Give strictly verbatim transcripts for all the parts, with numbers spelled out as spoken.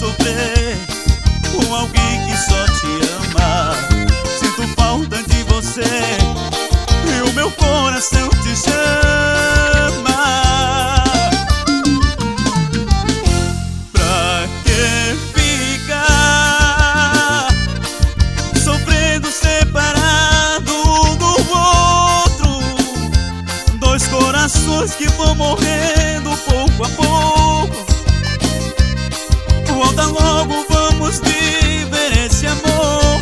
sofrer com alguém que só te ama. Sinto falta de você e o meu coração te chama. Pra que ficar sofrendo separado um do outro? Dois corações que vão morrendo pouco a pouco. Volta logo, vamos viver esse amor,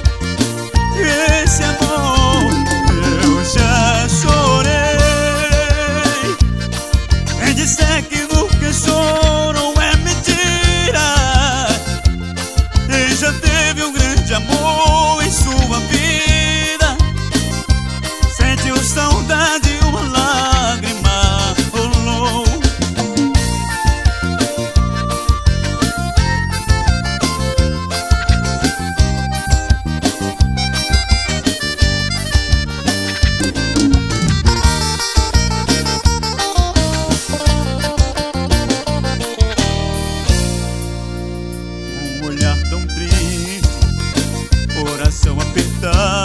esse amor. Eu já chorei, quem disser que nunca chorou é mentira. E já teve um grande amor em sua vida, sentiu saudade, uma lágrima rolou. Um olhar tão triste, coração apertado.